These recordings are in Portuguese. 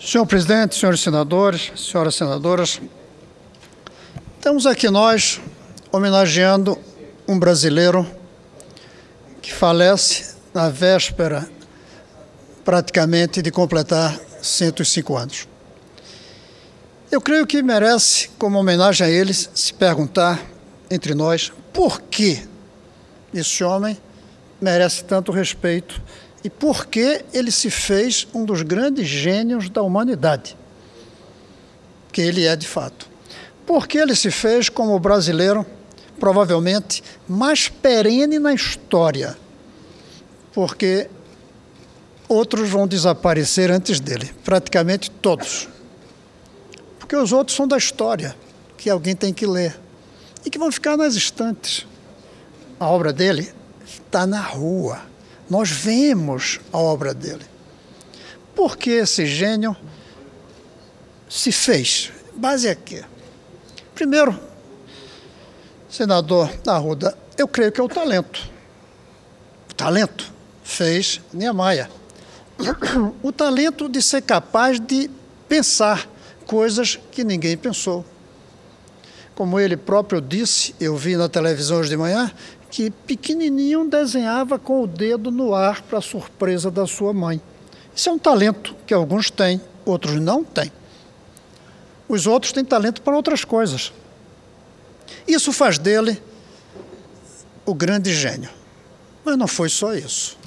Senhor presidente, senhores senadores, senhoras senadoras, estamos aqui nós homenageando um brasileiro que falece na véspera praticamente de completar 105 anos. Eu creio que merece, como homenagem a ele, se perguntar entre nós por que esse homem merece tanto respeito e por que ele se fez um dos grandes gênios da humanidade, que ele é de fato. Por que ele se fez como o brasileiro, provavelmente, mais perene na história, porque outros vão desaparecer antes dele, praticamente todos. Porque os outros são da história, que alguém tem que ler, e que vão ficar nas estantes. A obra dele está na rua. Nós vemos a obra dele. Por que esse gênio se fez? Base aqui. Primeiro, senador Arruda, eu creio que é o talento. O talento fez Niemeyer. O talento de ser capaz de pensar coisas que ninguém pensou. Como ele próprio disse, eu vi na televisão hoje de manhã, que pequenininho desenhava com o dedo no ar para surpresa da sua mãe. Isso é um talento que alguns têm, outros não têm. Os outros têm talento para outras coisas. Isso faz dele o grande gênio. Mas não foi só isso.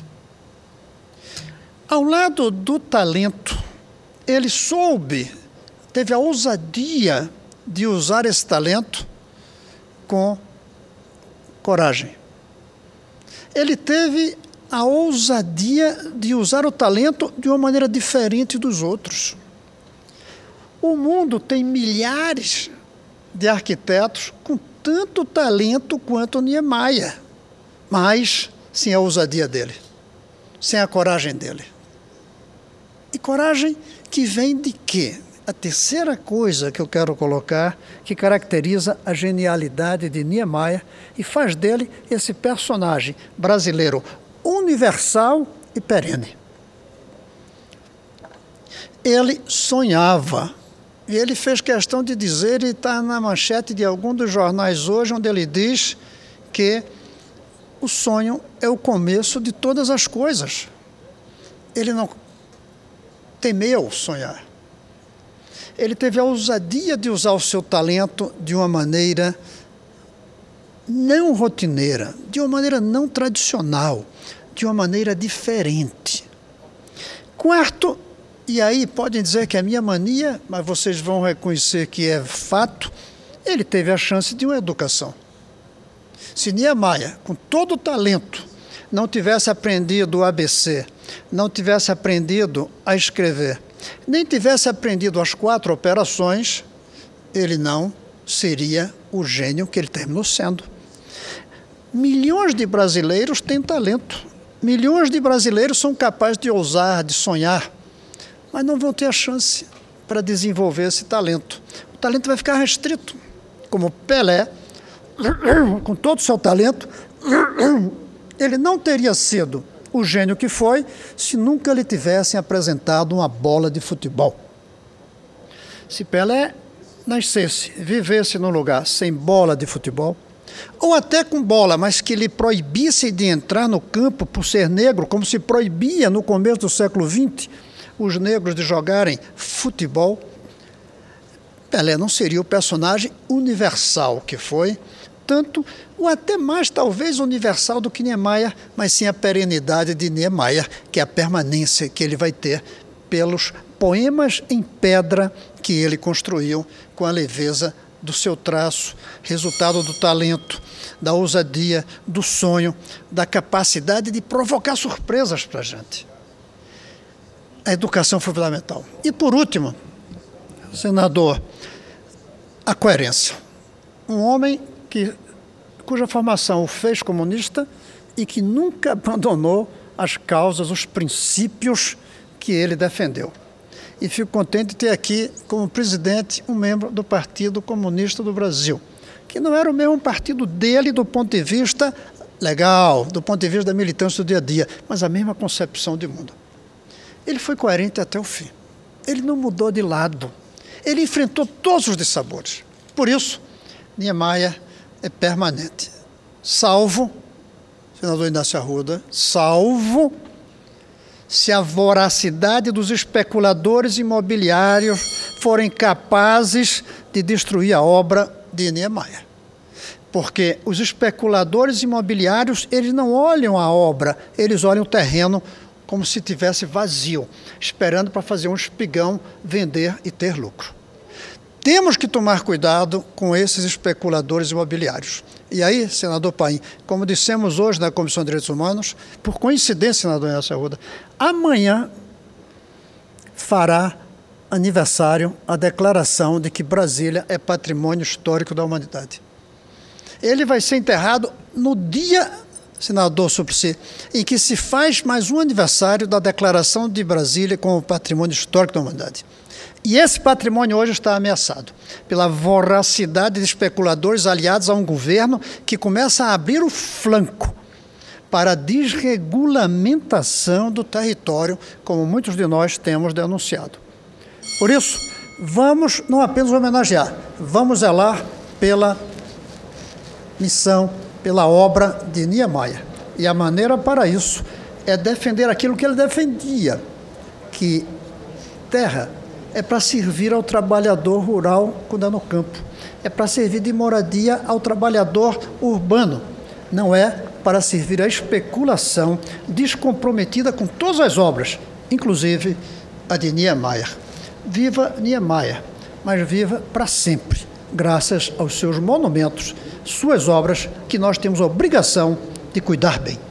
Ao lado do talento, ele teve a ousadia de usar esse talento com coragem. Ele teve a ousadia de usar o talento de uma maneira diferente dos outros. O mundo tem milhares de arquitetos com tanto talento quanto Niemeyer, mas sem a ousadia dele, sem a coragem dele. E coragem que vem de quê? A terceira coisa que eu quero colocar, que caracteriza a genialidade de Niemeyer e faz dele esse personagem brasileiro universal e perene. Ele sonhava, e ele fez questão de dizer, e está na manchete de algum dos jornais hoje, onde ele diz que o sonho é o começo de todas as coisas. Ele não temeu sonhar. Ele teve a ousadia de usar o seu talento de uma maneira não rotineira, de uma maneira não tradicional, de uma maneira diferente. Quarto, e aí podem dizer que é minha mania, mas vocês vão reconhecer que é fato, ele teve a chance de uma educação. Se Niemeyer, com todo o talento, não tivesse aprendido o ABC, não tivesse aprendido a escrever, nem tivesse aprendido as 4 operações, ele não seria o gênio que ele terminou sendo. Milhões de brasileiros têm talento. Milhões de brasileiros são capazes de ousar, de sonhar, mas não vão ter a chance para desenvolver esse talento. O talento vai ficar restrito. Como Pelé, com todo o seu talento, ele não teria sido o gênio que foi, se nunca lhe tivessem apresentado uma bola de futebol. Se Pelé nascesse, vivesse num lugar sem bola de futebol, ou até com bola, mas que lhe proibisse de entrar no campo por ser negro, como se proibia no começo do século XX os negros de jogarem futebol, Pelé não seria o personagem universal que foi, tanto, ou até mais, talvez, universal do que Niemeyer, mas sim a perenidade de Niemeyer, que é a permanência que ele vai ter pelos poemas em pedra que ele construiu com a leveza do seu traço, resultado do talento, da ousadia, do sonho, da capacidade de provocar surpresas para a gente. A educação foi fundamental. E, por último, senador, a coerência. Um homem cuja formação o fez comunista e que nunca abandonou as causas, os princípios que ele defendeu. E fico contente de ter aqui como presidente um membro do Partido Comunista do Brasil, que não era o mesmo partido dele do ponto de vista legal, do ponto de vista da militância do dia a dia, mas a mesma concepção de mundo. Ele foi coerente até o fim. ele não mudou de lado. Ele enfrentou todos os dissabores. Por isso, Niemeyer é permanente. Salvo, senador Inácio Arruda, salvo se a voracidade dos especuladores imobiliários forem capazes de destruir a obra de Niemeyer. Porque os especuladores imobiliários, eles não olham a obra, eles olham o terreno como se tivesse vazio, esperando para fazer um espigão, vender e ter lucro. Temos que tomar cuidado com esses especuladores imobiliários. E aí, senador Paim, como dissemos hoje na Comissão de Direitos Humanos, por coincidência, senador Inácio Arruda, amanhã fará aniversário a declaração de que Brasília é patrimônio histórico da humanidade. Ele vai ser enterrado no dia, senador Suplicy, em que se faz mais um aniversário da declaração de Brasília como patrimônio histórico da humanidade. E esse patrimônio hoje está ameaçado pela voracidade de especuladores aliados a um governo que começa a abrir o flanco para a desregulamentação do território, como muitos de nós temos denunciado. Por isso, vamos não apenas homenagear, vamos zelar pela missão, pela obra de Niemeyer. E a maneira para isso é defender aquilo que ele defendia, que terra é para servir ao trabalhador rural quando é no campo. É para servir de moradia ao trabalhador urbano. Não é para servir à especulação descomprometida com todas as obras, inclusive a de Niemeyer. Viva Niemeyer, mas viva para sempre, graças aos seus monumentos, suas obras, que nós temos a obrigação de cuidar bem.